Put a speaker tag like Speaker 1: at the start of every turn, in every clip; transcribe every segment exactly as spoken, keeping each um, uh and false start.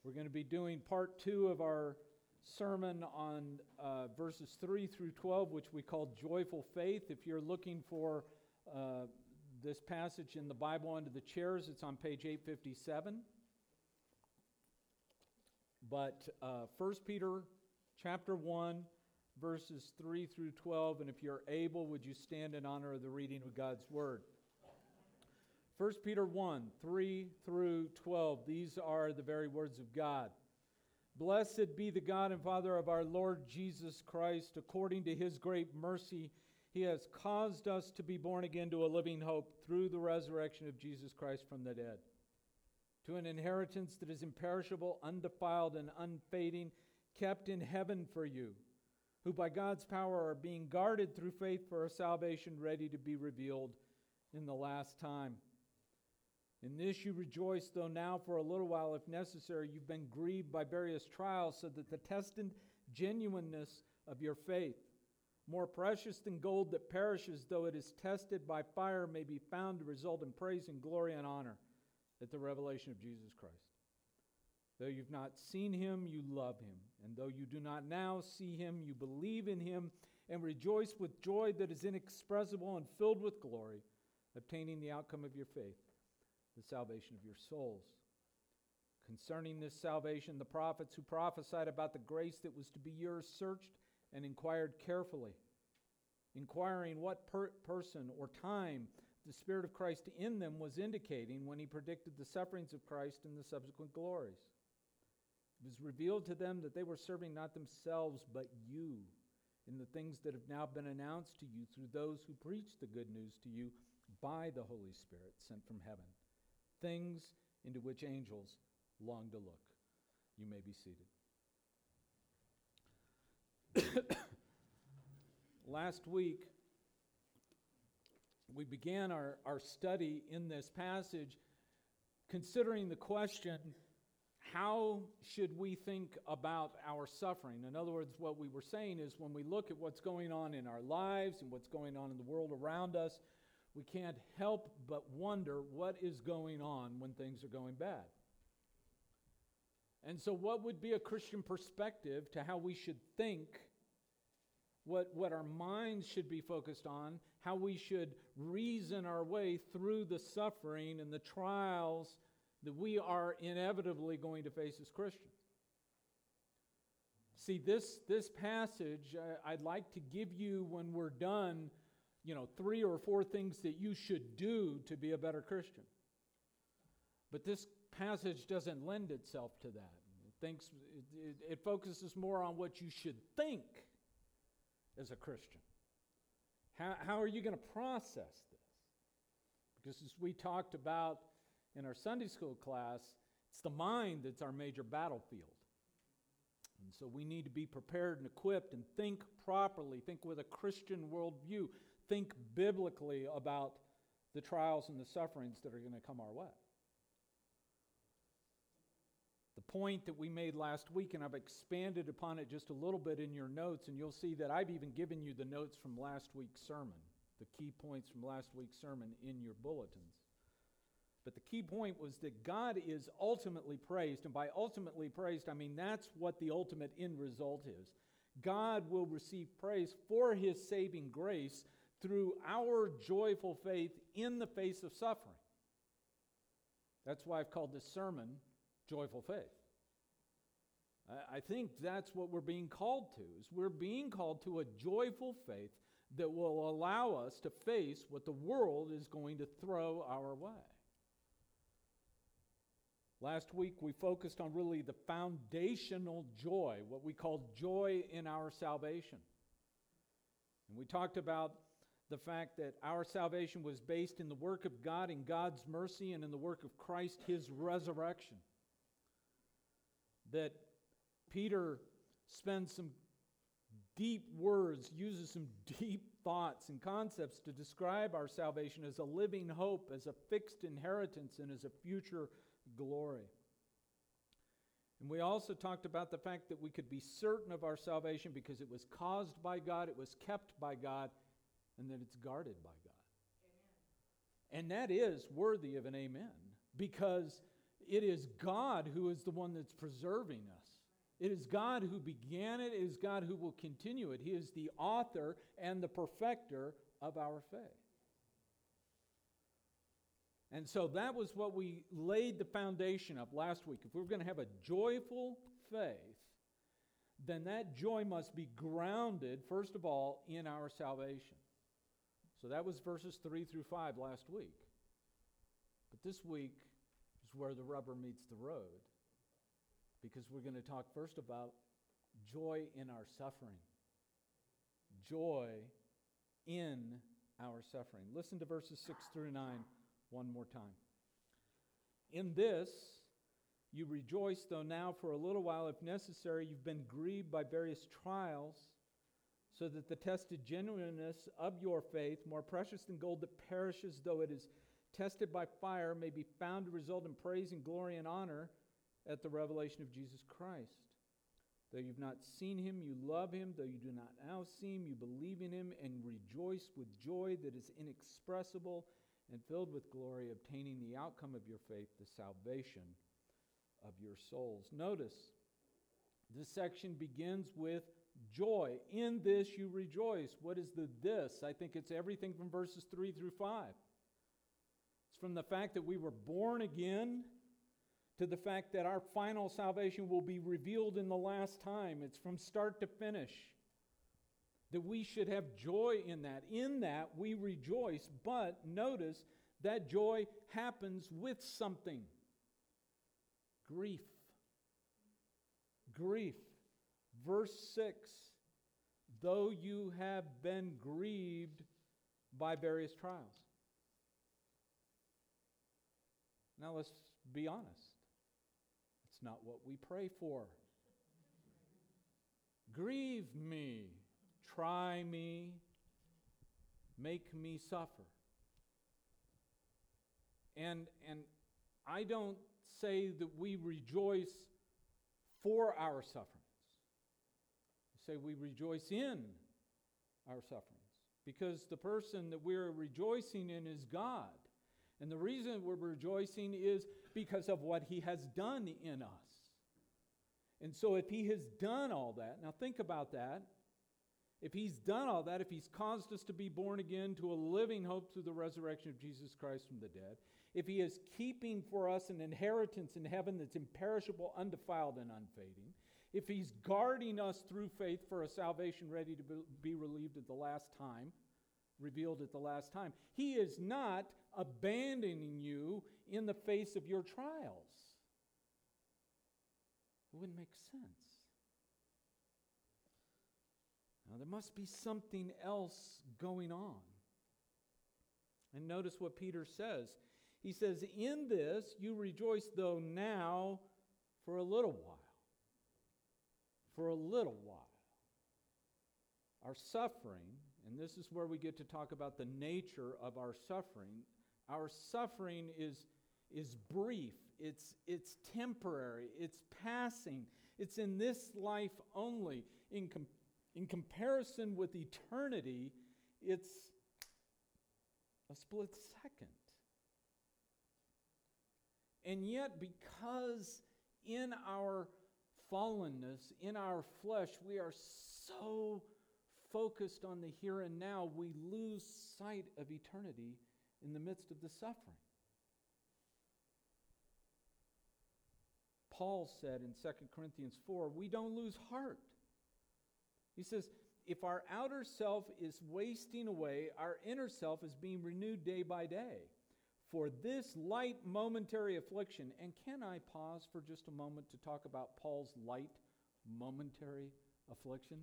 Speaker 1: We're going to be doing part two of our sermon on uh, verses three through twelve, which we call Joyful Faith. If you're looking for uh, this passage in the Bible under the chairs, it's on page eight fifty-seven. But uh, First Peter chapter one, verses three through twelve, and if you're able, would you stand in honor of the reading of God's Word? First Peter one, three through twelve, these are the very words of God. Blessed be the God and Father of our Lord Jesus Christ. According to His great mercy, He has caused us to be born again to a living hope through the resurrection of Jesus Christ from the dead, to an inheritance that is imperishable, undefiled, and unfading, kept in heaven for you, who by God's power are being guarded through faith for a salvation ready to be revealed in the last time. In this you rejoice, though now for a little while, if necessary, you've been grieved by various trials, so that the tested genuineness of your faith, more precious than gold that perishes, though it is tested by fire, may be found to result in praise and glory and honor at the revelation of Jesus Christ. Though you've not seen Him, you love Him. And though you do not now see Him, you believe in Him and rejoice with joy that is inexpressible and filled with glory, obtaining the outcome of your faith, the salvation of your souls. Concerning this salvation, the prophets who prophesied about the grace that was to be yours searched and inquired carefully, inquiring what per- person or time the Spirit of Christ in them was indicating when He predicted the sufferings of Christ and the subsequent glories. It was revealed to them that they were serving not themselves but you in the things that have now been announced to you through those who preach the good news to you by the Holy Spirit sent from heaven, things into which angels long to look. You may be seated. Last week, we began our, our study in this passage considering the question, how should we think about our suffering? In other words, what we were saying is when we look at what's going on in our lives and what's going on in the world around us, we can't help but wonder what is going on when things are going bad. And so what would be a Christian perspective to how we should think, what, what our minds should be focused on, how we should reason our way through the suffering and the trials that we are inevitably going to face as Christians. See, this, this passage, uh, I'd like to give you when we're done, you know, three or four things that you should do to be a better Christian. But this passage doesn't lend itself to that. It, thinks, it, it, it focuses more on what you should think as a Christian. How, how are you going to process this? Because as we talked about in our Sunday school class, it's the mind that's our major battlefield. And so we need to be prepared and equipped and think properly, think with a Christian worldview, think biblically about the trials and the sufferings that are going to come our way. The point that we made last week, and I've expanded upon it just a little bit in your notes, and you'll see that I've even given you the notes from last week's sermon, the key points from last week's sermon in your bulletins. But the key point was that God is ultimately praised, and by ultimately praised, I mean that's what the ultimate end result is. God will receive praise for His saving grace through our joyful faith in the face of suffering. That's why I've called this sermon Joyful Faith. I think that's what we're being called to, is we're being called to a joyful faith that will allow us to face what the world is going to throw our way. Last week we focused on really the foundational joy, what we call joy in our salvation. And we talked about the fact that our salvation was based in the work of God, in God's mercy, and in the work of Christ, His resurrection. That Peter spends some deep words, uses some deep thoughts and concepts to describe our salvation as a living hope, as a fixed inheritance, and as a future glory. And we also talked about the fact that we could be certain of our salvation because it was caused by God, it was kept by God, and that it's guarded by God. Amen. And that is worthy of an amen, because It is God who is the one that's preserving us. It is God who began it. It is God who will continue it. He is the author and the perfecter of our faith. And so that was what we laid the foundation of last week. If we're going to have a joyful faith, then that joy must be grounded, first of all, in our salvation. So that was verses three through five last week. But this week is where the rubber meets the road, because we're going to talk first about joy in our suffering. Joy in our suffering. Listen to verses six through nine one more time. In this you rejoice, though now for a little while, if necessary, you've been grieved by various trials, so that the tested genuineness of your faith, more precious than gold that perishes though it is tested by fire, may be found to result in praise and glory and honor at the revelation of Jesus Christ. Though you've not seen him, you love him. Though you do not now see him, you believe in him and rejoice with joy that is inexpressible and filled with glory, obtaining the outcome of your faith, the salvation of your souls. Notice, this section begins with joy. In this you rejoice. What is the this? I think it's everything from verses three through five. It's from the fact that we were born again to the fact that our final salvation will be revealed in the last time. It's from start to finish. That we should have joy in that. In that we rejoice, but notice that joy happens with something. Grief. Grief. Verse six, though you have been grieved by various trials. Now let's be honest. It's not what we pray for. Grieve me, try me, make me suffer. And, and I don't say that we rejoice for our sufferings. I say we rejoice in our sufferings, because the person that we're rejoicing in is God. And the reason we're rejoicing is because of what he has done in us. And so if he has done all that, now think about that. If he's done all that, if he's caused us to be born again to a living hope through the resurrection of Jesus Christ from the dead, if he is keeping for us an inheritance in heaven that's imperishable, undefiled, and unfading, if he's guarding us through faith for a salvation ready to be relieved at the last time, revealed at the last time, he is not abandoning you in the face of your trials. It wouldn't make sense. Now, there must be something else going on. And notice what Peter says. He says, in this you rejoice, though now for a little while. For a little while. Our suffering, and this is where we get to talk about the nature of our suffering. Our suffering is, is brief. It's, it's temporary. It's passing. It's in this life only. In com- In comparison with eternity, it's a split second. And yet, because in our fallenness, in our flesh, we are so focused on the here and now, we lose sight of eternity in the midst of the suffering. Paul said in Second Corinthians four, we don't lose heart. He says, if our outer self is wasting away, our inner self is being renewed day by day. For this light momentary affliction, and can I pause for just a moment to talk about Paul's light momentary affliction?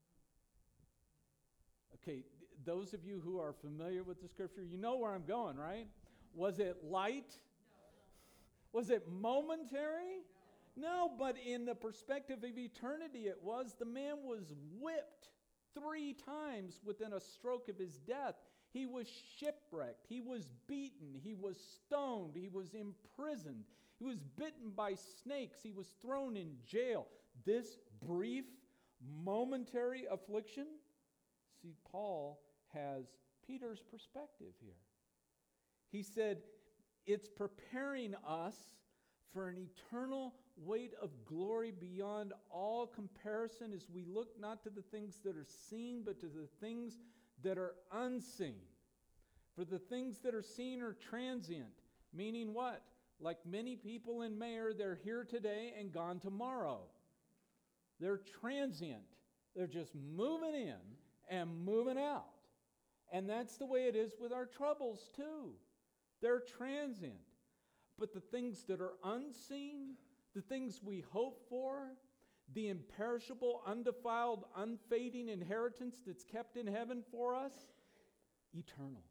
Speaker 1: Okay, those of you who are familiar with the scripture, you know where I'm going, right? Was it light? No. Was it momentary? No. No, but in the perspective of eternity it was. The man was whipped three times within a stroke of his death. He was shipwrecked. He was beaten. He was stoned. He was imprisoned. He was bitten by snakes. He was thrown in jail. This brief, momentary affliction, see, Paul has Peter's perspective here. He said, it's preparing us for an eternal weight of glory beyond all comparison as we look not to the things that are seen, but to the things that are unseen. For the things that are seen are transient, meaning what? Like many people in Mayer, they're here today and gone tomorrow. They're transient. They're just moving in and moving out. And that's the way it is with our troubles too. They're transient. But the things that are unseen, the things we hope for, the imperishable, undefiled, unfading inheritance that's kept in heaven for us, eternal.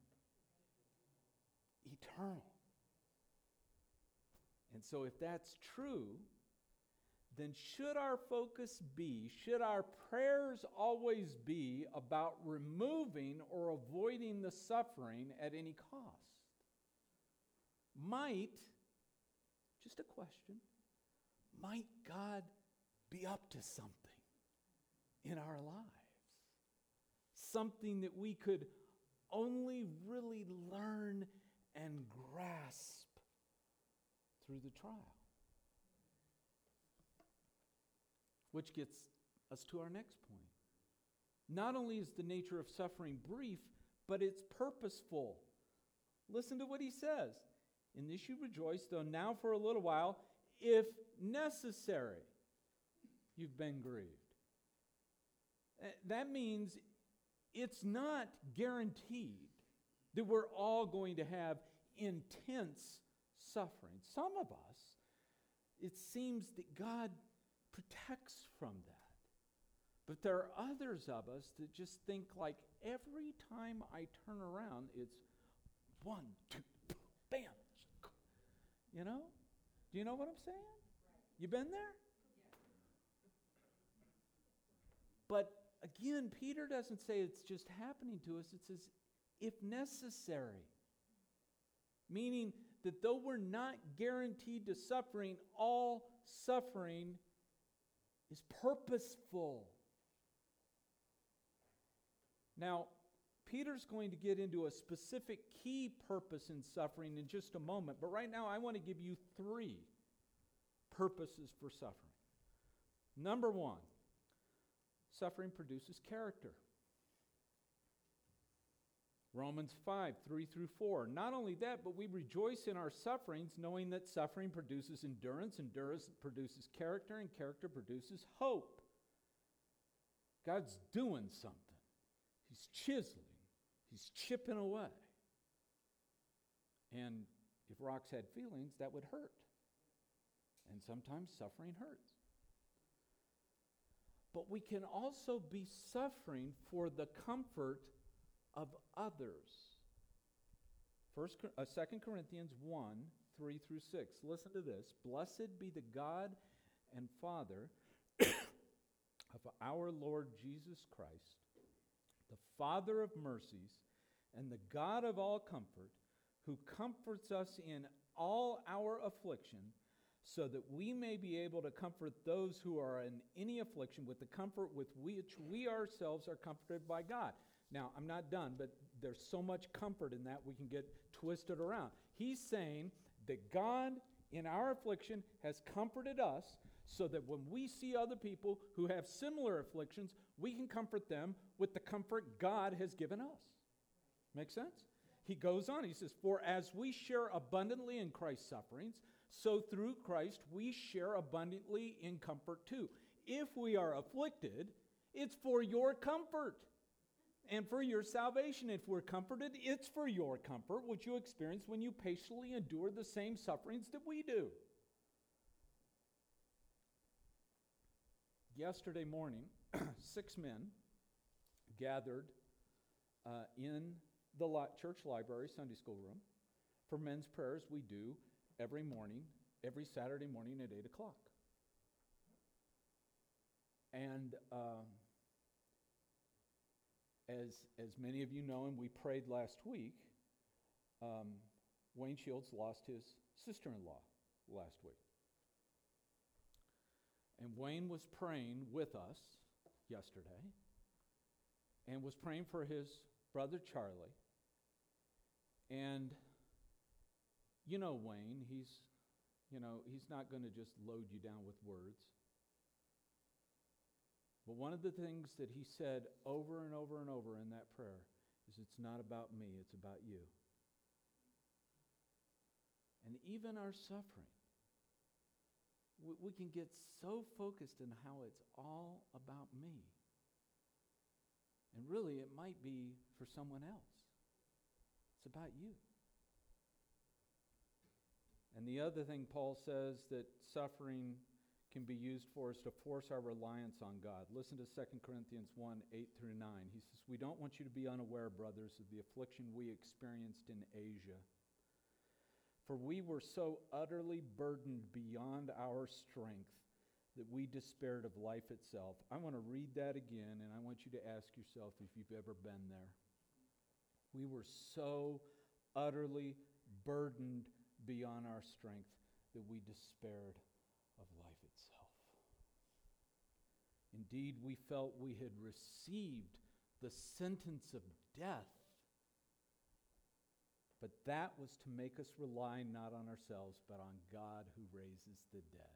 Speaker 1: Eternal. And so if that's true, then should our focus be, should our prayers always be about removing or avoiding the suffering at any cost? Might, just a question, might God be up to something in our lives? Something that we could only really learn and grasp through the trial. Which gets us to our next point. Not only is the nature of suffering brief, but it's purposeful. Listen to what he says. In this you rejoice, though now for a little while, if necessary, you've been grieved. That means it's not guaranteed that we're all going to have intense suffering. Some of us, it seems that God protects from that. But there are others of us that just think like every time I turn around, it's one, two, bam. You know? Do you know what I'm saying? You been there? But again, Peter doesn't say it's just happening to us. It says, if necessary. Meaning that though we're not guaranteed to suffering, all suffering is purposeful. Now, Peter's going to get into a specific key purpose in suffering in just a moment, but right now I want to give you three purposes for suffering. Number one, suffering produces character. Romans five, three through four. Not only that, but we rejoice in our sufferings, knowing that suffering produces endurance, endurance produces character, and character produces hope. God's doing something. He's chiseling. He's chipping away. And if rocks had feelings, that would hurt. And sometimes suffering hurts. But we can also be suffering for the comfort of others. First, uh, Second Corinthians one, three through six. Listen to this. Blessed be the God and Father of our Lord Jesus Christ, the Father of mercies and the God of all comfort, who comforts us in all our affliction, so that we may be able to comfort those who are in any affliction with the comfort with which we ourselves are comforted by God. Now, I'm not done, but there's so much comfort in that we can get twisted around. He's saying that God, in our affliction, has comforted us so that when we see other people who have similar afflictions, we can comfort them with the comfort God has given us. Make sense? He goes on, he says, for as we share abundantly in Christ's sufferings, so through Christ we share abundantly in comfort too. If we are afflicted, it's for your comfort and for your salvation. If we're comforted, it's for your comfort, which you experience when you patiently endure the same sufferings that we do. Yesterday morning, six men gathered uh, in the li- church library, Sunday school room, for men's prayers we do every morning, every Saturday morning at eight o'clock. And um, as, as many of you know, and we prayed last week, um, Wayne Shields lost his sister-in-law last week. And Wayne was praying with us yesterday and was praying for his brother Charlie. And you know Wayne, he's you know, he's not going to just load you down with words. But one of the things that he said over and over and over in that prayer is, it's not about me, it's about you. And even our suffering, we, we can get so focused in how it's all about me. And really, it might be for someone else. It's about you. And the other thing Paul says that suffering can be used for is to force our reliance on God. Listen to Second Corinthians one, eight through nine. He says, "We don't want you to be unaware, brothers, of the affliction we experienced in Asia. For we were so utterly burdened beyond our strength that we despaired of life itself." I want to read that again, and I want you to ask yourself if you've ever been there. We were so utterly burdened beyond our strength that we despaired of life itself. Indeed, we felt we had received the sentence of death. But that was to make us rely not on ourselves, but on God who raises the dead.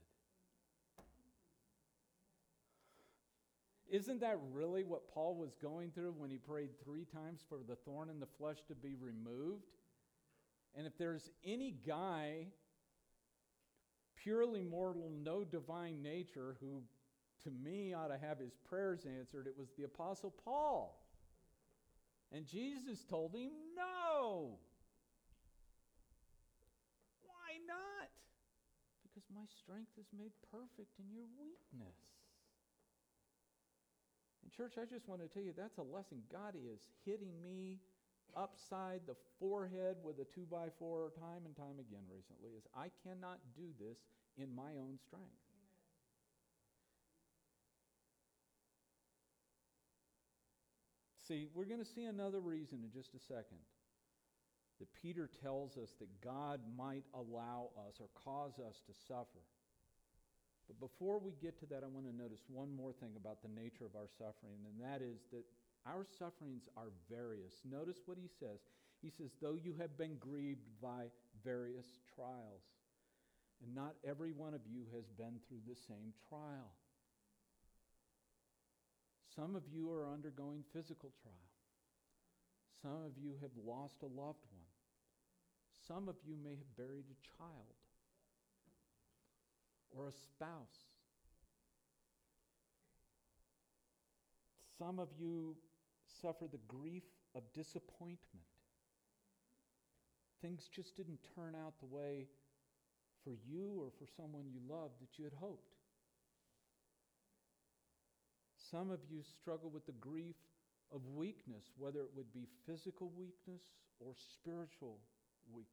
Speaker 1: Isn't that really what Paul was going through when he prayed three times for the thorn in the flesh to be removed? And if there's any guy, purely mortal, no divine nature, who to me ought to have his prayers answered, it was the Apostle Paul. And Jesus told him, no. Why not? Because my strength is made perfect in your weakness. And church, I just want to tell you, that's a lesson. God is hitting me upside the forehead with a two by four time and time again recently, is I cannot do this in my own strength. See, we're going to see another reason in just a second that Peter tells us that God might allow us or cause us to suffer. But before we get to that, I want to notice one more thing about the nature of our suffering, and that is that our sufferings are various. Notice what he says. He says, though you have been grieved by various trials, and not every one of you has been through the same trial. Some of you are undergoing physical trial. Some of you have lost a loved one. Some of you may have buried a child or a spouse. Some of you suffer the grief of disappointment. Things just didn't turn out the way for you or for someone you loved that you had hoped. Some of you struggle with the grief of weakness, whether it would be physical weakness or spiritual weakness.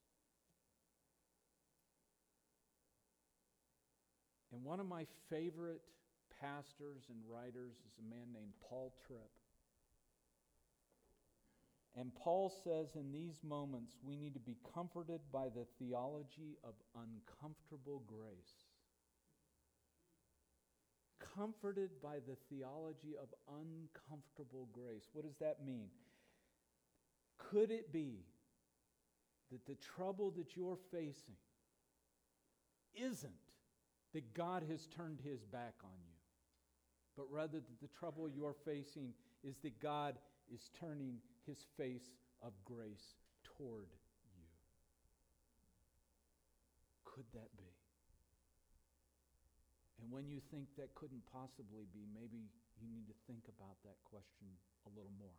Speaker 1: And one of my favorite pastors and writers is a man named Paul Tripp. And Paul says in these moments we need to be comforted by the theology of uncomfortable grace. Comforted by the theology of uncomfortable grace. What does that mean? Could it be that the trouble that you're facing isn't that God has turned his back on you, but rather that the trouble you're facing is that God is turning his face of grace toward you? Could that be? And when you think that couldn't possibly be, maybe you need to think about that question a little more.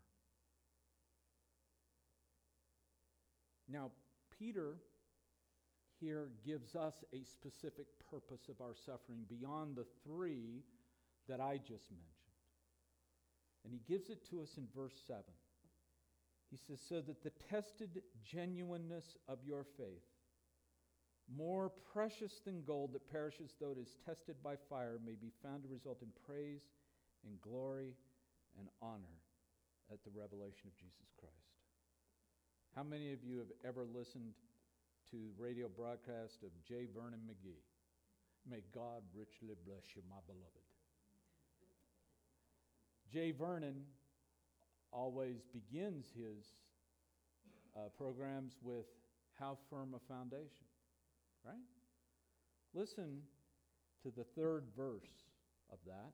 Speaker 1: Now, Peter here gives us a specific purpose of our suffering beyond the three that I just mentioned. And he gives it to us in verse seven. He says, so that the tested genuineness of your faith, more precious than gold that perishes though it is tested by fire, may be found to result in praise and glory and honor at the revelation of Jesus Christ. How many of you have ever listened to radio broadcast of J. Vernon McGee? May God richly bless you, my beloved. J. Vernon always begins his uh, programs with how firm a foundation, right? Listen to the third verse of that.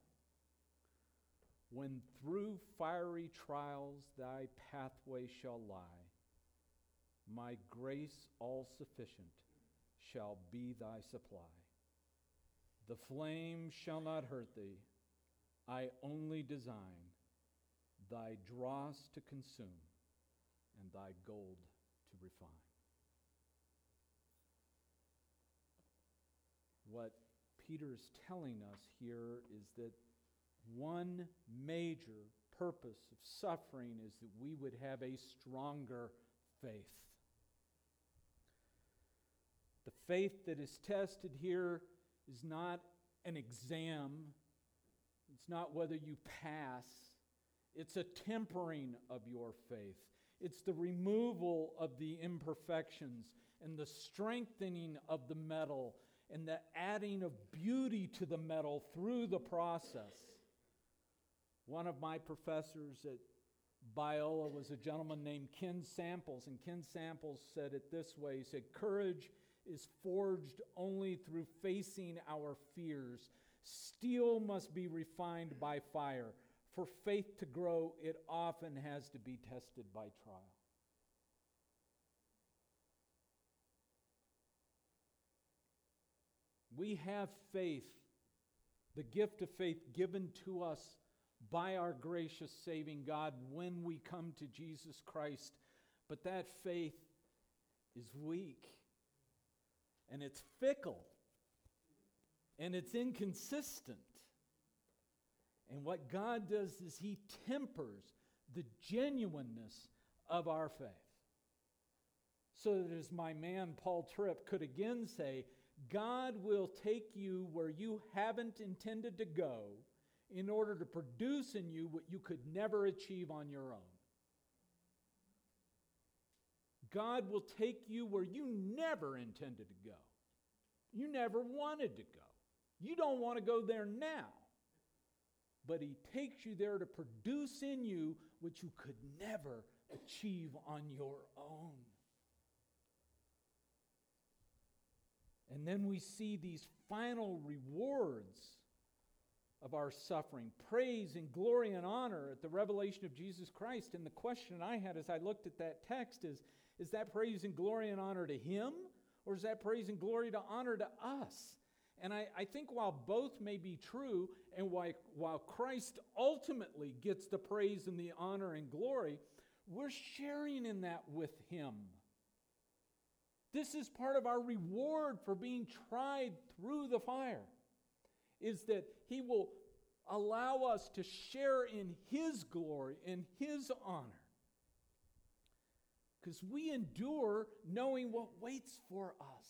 Speaker 1: When through fiery trials thy pathway shall lie, my grace all sufficient shall be thy supply. The flame shall not hurt thee, I only design thy dross to consume and thy gold to refine. What Peter's telling us here is that one major purpose of suffering is that we would have a stronger faith. The faith that is tested here is not an exam. It's not whether you pass. It's a tempering of your faith. It's the removal of the imperfections and the strengthening of the metal and the adding of beauty to the metal through the process. One of my professors at Biola was a gentleman named Ken Samples, and Ken Samples said it this way. He said, "Courage is forged only through facing our fears. Steel must be refined by fire. For faith to grow, it often has to be tested by trial." We have faith, the gift of faith given to us by our gracious saving God when we come to Jesus Christ. But that faith is weak, and it's fickle, and it's inconsistent. And what God does is He tempers the genuineness of our faith. So that, as my man Paul Tripp could again say, God will take you where you haven't intended to go in order to produce in you what you could never achieve on your own. God will take you where you never intended to go. You never wanted to go. You don't want to go there now. But He takes you there to produce in you what you could never achieve on your own. And then we see these final rewards of our suffering, praise and glory and honor at the revelation of Jesus Christ. And the question I had as I looked at that text is, is that praise and glory and honor to Him, or is that praise and glory to honor to us? And I, I think while both may be true, and why, while Christ ultimately gets the praise and the honor and glory, we're sharing in that with Him. This is part of our reward for being tried through the fire, is that He will allow us to share in His glory and His honor. Because we endure knowing what waits for us.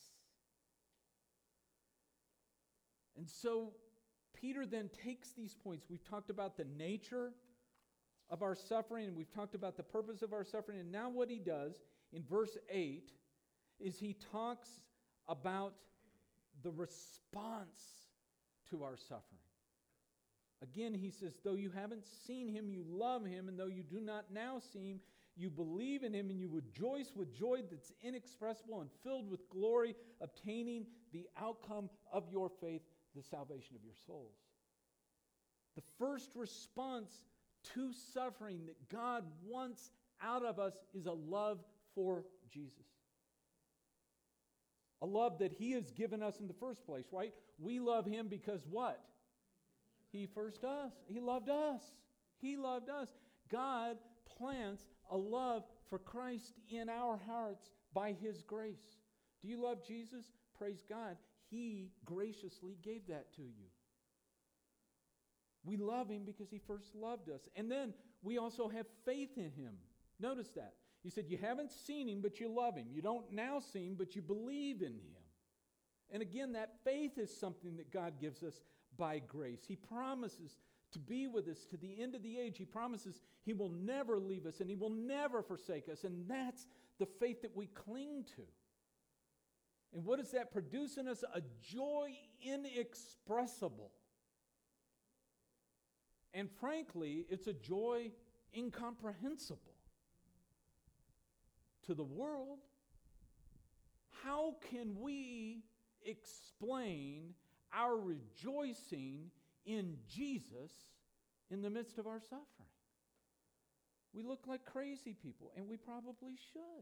Speaker 1: And so Peter then takes these points. We've talked about the nature of our suffering, and we've talked about the purpose of our suffering. And now what he does in verse eight is he talks about the response to our suffering. Again, he says, though you haven't seen Him, you love Him, and though you do not now see Him, you believe in Him, and you rejoice with joy that's inexpressible and filled with glory, obtaining the outcome of your faith, the salvation of your souls. The first response to suffering that God wants out of us is a love for Jesus. A love that He has given us in the first place, right? We love Him because what? He first us. He loved us. He loved us. God plants a love for Christ in our hearts by His grace. Do you love Jesus? Praise God. He graciously gave that to you. We love Him because He first loved us. And then we also have faith in Him. Notice that. He said, you haven't seen Him, but you love Him. You don't now see Him, but you believe in Him. And again, that faith is something that God gives us by grace. He promises to be with us to the end of the age. He promises He will never leave us and He will never forsake us. And that's the faith that we cling to. And what does that produce in us? A joy inexpressible. And frankly, it's a joy incomprehensible to the world. How can we explain our rejoicing in Jesus in the midst of our suffering. We look like crazy people, and we probably should.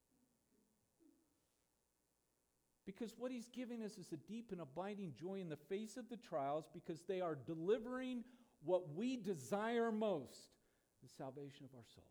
Speaker 1: Because what he's giving us is a deep and abiding joy in the face of the trials, because they are delivering what we desire most, the salvation of our souls.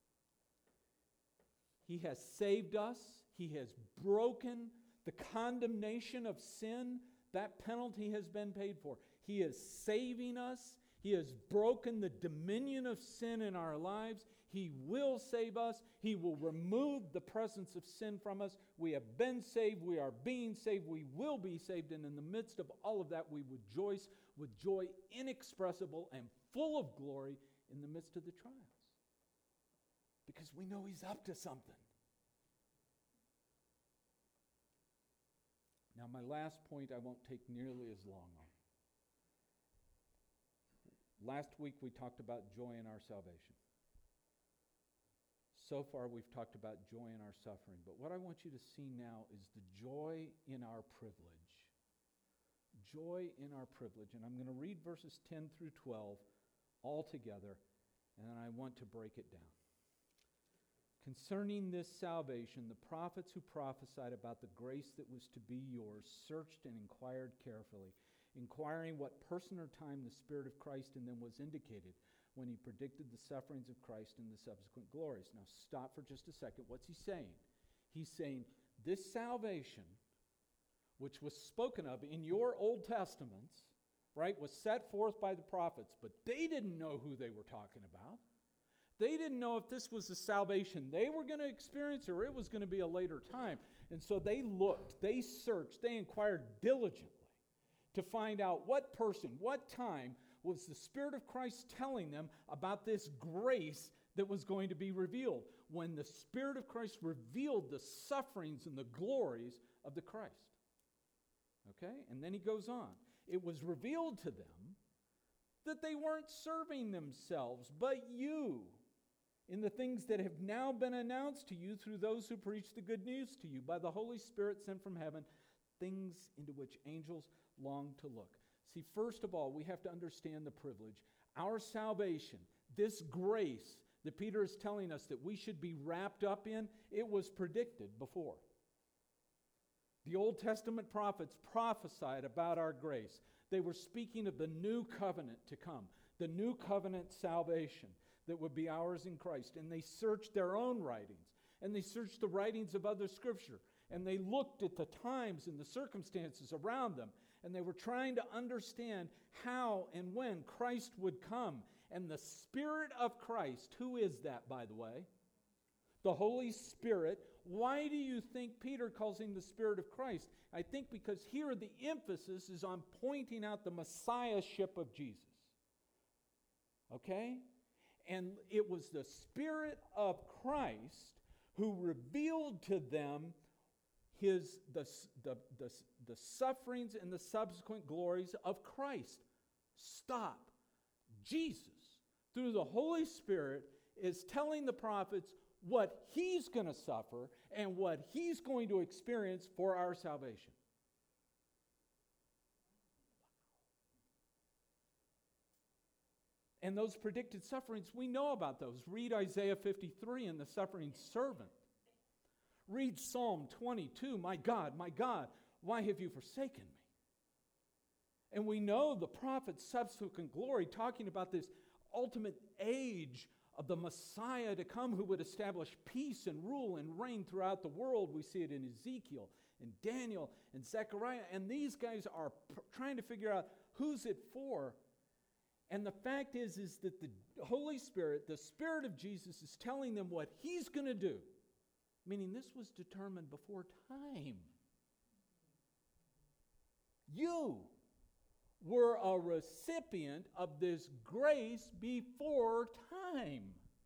Speaker 1: He has saved us. He has broken the condemnation of sin. That penalty has been paid for. He is saving us. He has broken the dominion of sin in our lives. He will save us. He will remove the presence of sin from us. We have been saved. We are being saved. We will be saved. And in the midst of all of that, we rejoice with joy inexpressible and full of glory in the midst of the trials. Because we know He's up to something. Now, my last point I won't take nearly as long on. Last week we talked about joy in our salvation. So far we've talked about joy in our suffering. But what I want you to see now is the joy in our privilege. Joy in our privilege. And I'm going to read verses ten through twelve all together, and then I want to break it down. Concerning this salvation, the prophets who prophesied about the grace that was to be yours searched and inquired carefully, inquiring what person or time the Spirit of Christ in them was indicated when He predicted the sufferings of Christ and the subsequent glories. Now stop for just a second. What's he saying? He's saying this salvation, which was spoken of in your Old Testaments, right, was set forth by the prophets, but they didn't know who they were talking about. They didn't know if this was the salvation they were going to experience or it was going to be a later time. And so they looked, they searched, they inquired diligently to find out what person, what time was the Spirit of Christ telling them about this grace that was going to be revealed. When the Spirit of Christ revealed the sufferings and the glories of the Christ. Okay? And then he goes on. It was revealed to them that they weren't serving themselves, but you, in the things that have now been announced to you through those who preach the good news to you by the Holy Spirit sent from heaven, things into which angels long to look. See, first of all, we have to understand the privilege. Our salvation, this grace that Peter is telling us that we should be wrapped up in, it was predicted before. The Old Testament prophets prophesied about our grace. They were speaking of the new covenant to come, the new covenant salvation that would be ours in Christ. And they searched their own writings, and they searched the writings of other Scripture, and they looked at the times and the circumstances around them, and they were trying to understand how and when Christ would come. And the Spirit of Christ, who is that, by the way? The Holy Spirit. Why do you think Peter calls him the Spirit of Christ? I think because here the emphasis is on pointing out the Messiahship of Jesus. Okay? And it was the Spirit of Christ who revealed to them his the, the, the, the sufferings and the subsequent glories of Christ. Stop. Jesus, through the Holy Spirit, is telling the prophets what He's going to suffer and what He's going to experience for our salvation. And those predicted sufferings, we know about those. Read Isaiah fifty-three and the suffering servant. Read Psalm twenty-two, my God, my God, why have you forsaken me? And we know the prophet's subsequent glory, talking about this ultimate age of the Messiah to come who would establish peace and rule and reign throughout the world. We see it in Ezekiel and Daniel and Zechariah. And these guys are p- trying to figure out who's it for. And the fact is, is that the Holy Spirit, the Spirit of Jesus, is telling them what He's going to do. Meaning this was determined before time. You were a recipient of this grace before time.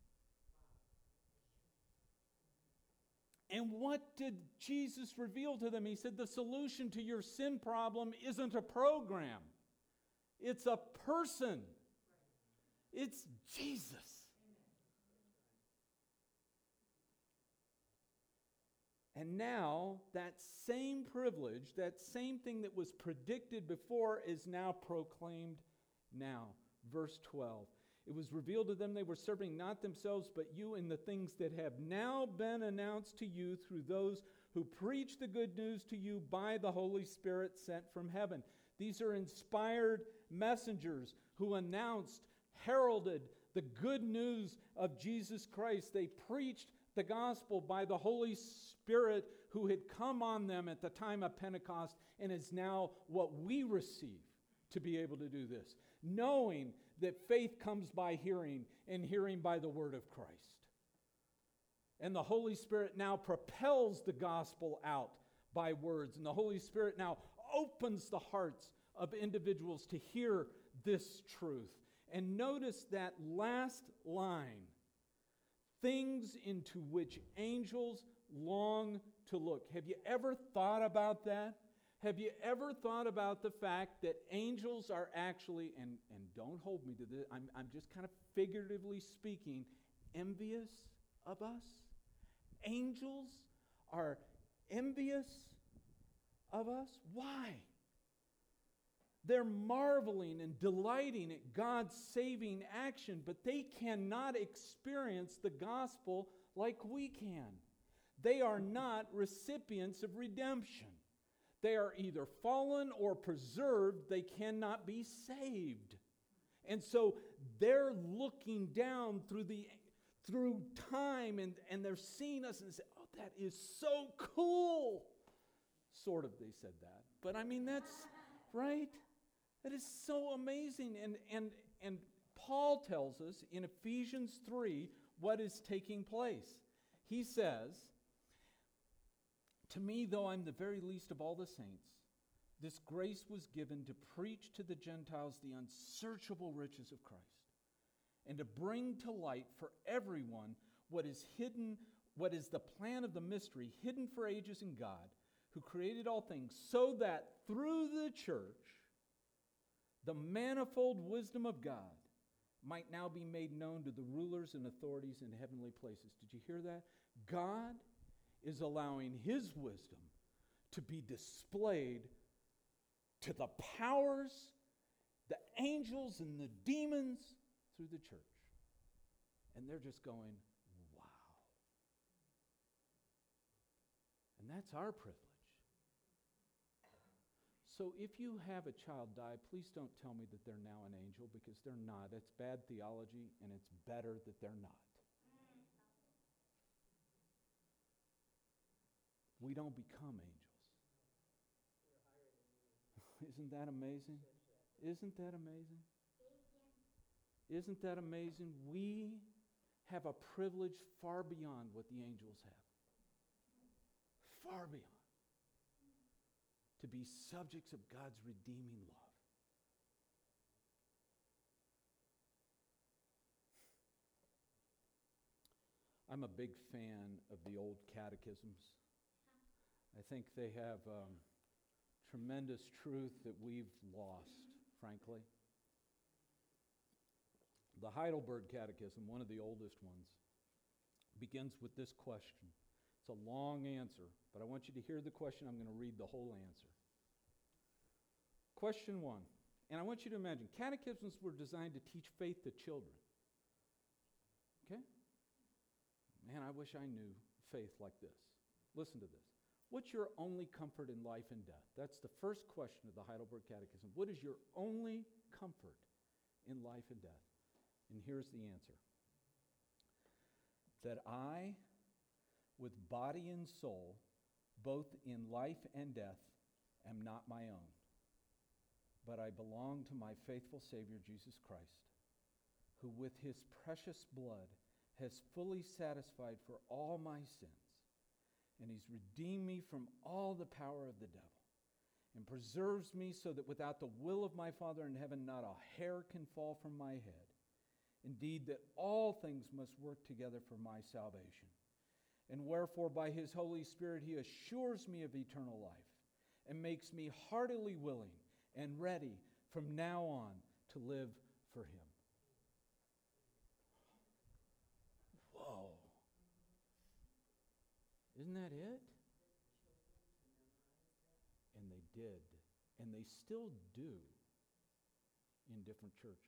Speaker 1: And what did Jesus reveal to them? He said the solution to your sin problem isn't a program. It's a person. It's Jesus. And now that same privilege, that same thing that was predicted before is now proclaimed now. Verse twelve. It was revealed to them they were serving not themselves but you in the things that have now been announced to you through those who preach the good news to you by the Holy Spirit sent from heaven. These are inspired messengers who announced, heralded the good news of Jesus Christ. They preached the gospel by the Holy Spirit who had come on them at the time of Pentecost and is now what we receive to be able to do this. Knowing that faith comes by hearing and hearing by the word of Christ. And the Holy Spirit now propels the gospel out by words. And the Holy Spirit now opens the hearts of individuals to hear this truth. And notice that last line. Things into which angels long to look. Have you ever thought about that? Have you ever thought about the fact that angels are actually, and, and don't hold me to this, I'm, I'm just kind of figuratively speaking, envious of us? Angels are envious of us? Why? They're marveling and delighting at God's saving action, but they cannot experience the gospel like we can. They are not recipients of redemption. They are either fallen or preserved. They cannot be saved. And so they're looking down through the through time and, and they're seeing us and say, oh, that is so cool. Sort of, they said that. But I mean, that's right. That is so amazing. And, and, and Paul tells us in Ephesians three what is taking place. He says, to me, though I'm the very least of all the saints, this grace was given to preach to the Gentiles the unsearchable riches of Christ, and to bring to light for everyone what is hidden, what is the plan of the mystery, hidden for ages in God, who created all things, so that through the church, the manifold wisdom of God might now be made known to the rulers and authorities in heavenly places. Did you hear that? God is allowing His wisdom to be displayed to the powers, the angels and the demons through the church. And they're just going, wow. And that's our privilege. So if you have a child die, please don't tell me that they're now an angel, because they're not. It's bad theology, and it's better that they're not. We don't become angels. Isn't that amazing? Isn't that amazing? Isn't that amazing? We have a privilege far beyond what the angels have. Far beyond. To be subjects of God's redeeming love. I'm a big fan of the old catechisms. I think they have um, tremendous truth that we've lost, frankly. The Heidelberg Catechism, one of the oldest ones, begins with this question. It's a long answer, but I want you to hear the question. I'm going to read the whole answer. Question one, and I want you to imagine, catechisms were designed to teach faith to children. Okay? Man, I wish I knew faith like this. Listen to this. What's your only comfort in life and death? That's the first question of the Heidelberg Catechism. What is your only comfort in life and death? And here's the answer. That I, with body and soul, both in life and death, am not my own, but I belong to my faithful Savior, Jesus Christ, who with His precious blood has fully satisfied for all my sins, and He's redeemed me from all the power of the devil, and preserves me so that without the will of my Father in heaven, not a hair can fall from my head. Indeed, that all things must work together for my salvation. And wherefore, by His Holy Spirit, He assures me of eternal life, and makes me heartily willing and ready from now on to live for Him. Whoa. Isn't that it? we still do in different churches.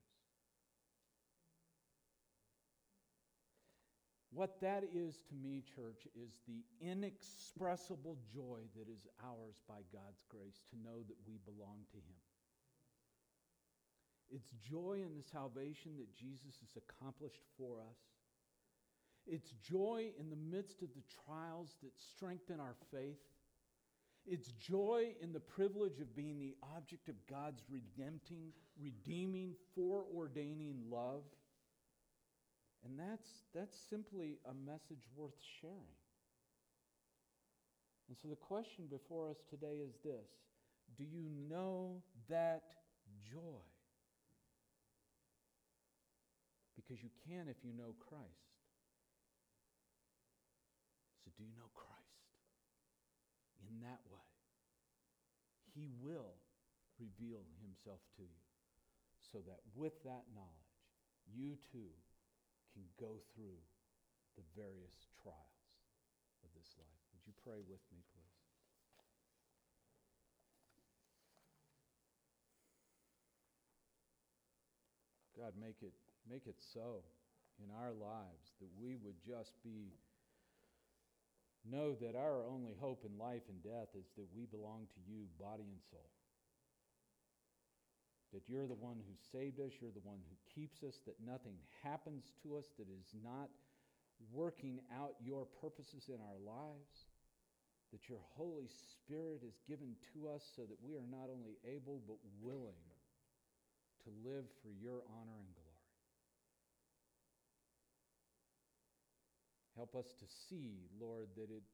Speaker 1: What that is to me, church, is the inexpressible joy that is ours by God's grace to know that we belong to Him. It's joy in the salvation that Jesus has accomplished for us. It's joy in the midst of the trials that strengthen our faith. It's joy in the privilege of being the object of God's redempting, redeeming, foreordaining love. And that's, that's simply a message worth sharing. And so the question before us today is this: do you know that joy? Because you can if you know Christ. So do you know Christ? In that way, He will reveal Himself to you, so that with that knowledge, you too can go through the various trials of this life. Would you pray with me, please? God, make it make it so in our lives that we would just be know that our only hope in life and death is that we belong to you, body and soul. That you're the one who saved us, you're the one who keeps us, that nothing happens to us that is not working out your purposes in our lives, that your Holy Spirit is given to us so that we are not only able but willing to live for your honor and glory. Help us to see, Lord, that it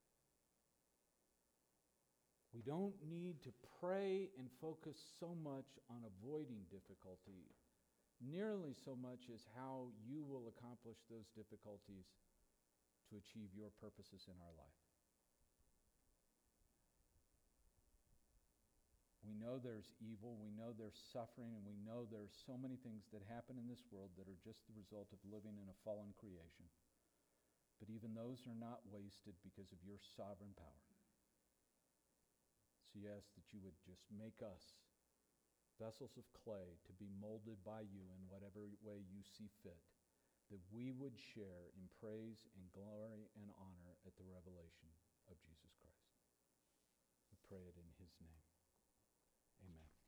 Speaker 1: we don't need to pray and focus so much on avoiding difficulty, nearly so much as how you will accomplish those difficulties to achieve your purposes in our life. We know there's evil, we know there's suffering, and we know there's so many things that happen in this world that are just the result of living in a fallen creation. But even those are not wasted because of your sovereign power. So yes, that you would just make us vessels of clay to be molded by you in whatever way you see fit, that we would share in praise and glory and honor at the revelation of Jesus Christ. We pray it in His name. Amen.